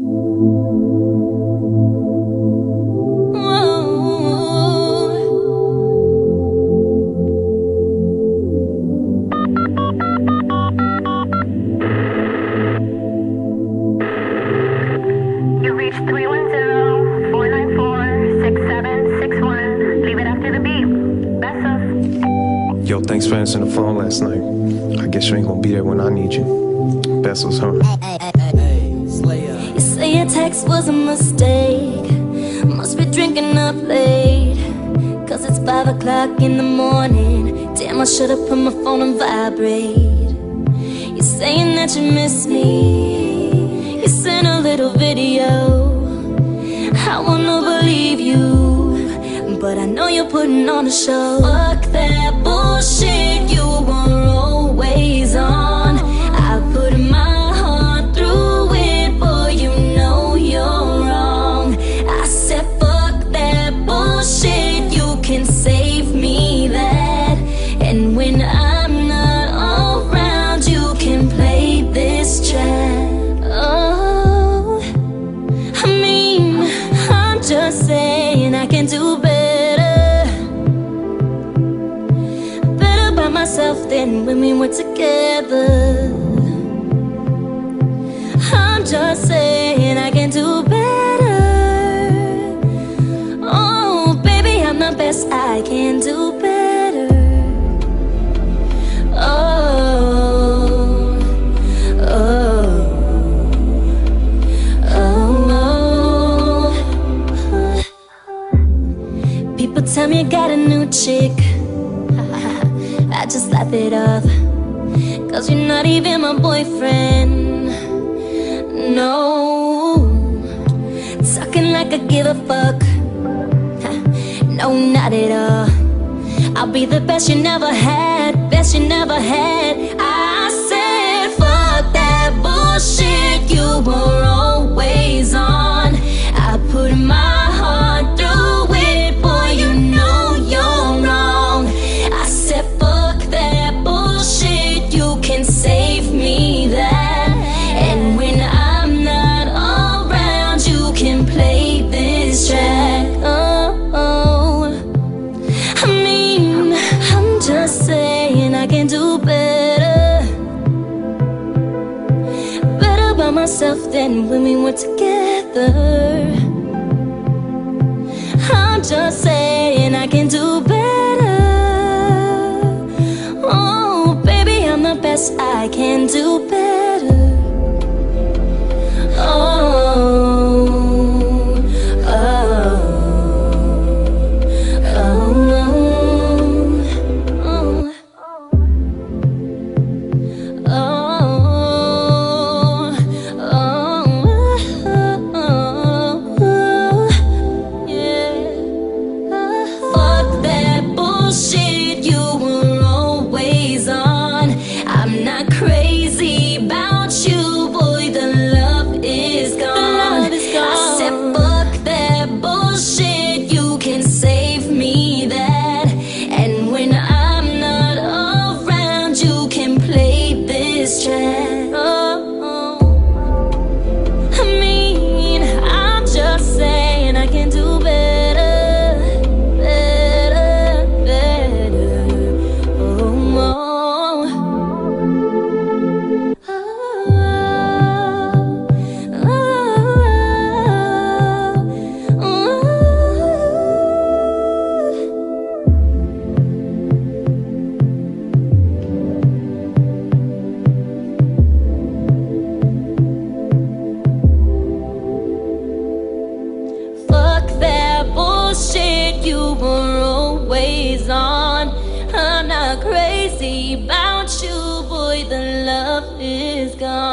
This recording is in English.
You reached 310-494-6761. Leave it after the beep. Besos. Yo, thanks for answering the phone last night. I guess you ain't gonna be there when I need you. Besos, huh? You say your text was a mistake. Must be drinking up late, 'cause it's 5 o'clock in the morning. Damn, I should've put my phone on vibrate. You're saying that you miss me. You sent a little video. I wanna believe you, but I know you're putting on a show. Fuck that bullshit you were always on. I put my heart through it, boy, you know you're wrong. I said fuck that bullshit, you can save me that. And when I'm not around, you can play this track. Oh, I mean, I'm just saying I can do better. Better by myself than when we were together. I'm just saying I can do better. Oh, baby, I'm the best, I can do better. Oh, oh, oh. People tell me I got a new chick. I just laugh it off, 'cause you're not even my boyfriend. No, talking like I give a fuck. No, not at all. I'll be the best you never had, best you never had. I said fuck that bullshit you were always on. I put my heart through it, boy, you know you're wrong. I said fuck that bullshit, you can save me that. And when I'm not around, you can play this track. Oh, I mean, I'm just saying I can do better. Better by myself than when we were together. I'm just saying I can do better. Oh, baby, I'm the best, I can do better. Oh, oh, oh, oh, yeah. Fuck that bullshit you were always on. I'm not crazy about you, boy, the love is gone. I said fuck that bullshit, you can save me that. And when I'm not around, you can play this track. Oh, I mean, I'm just saying I can do better, better, better. Oh, fuck that bullshit you were always on. I'm not crazy about you, boy, the love is gone.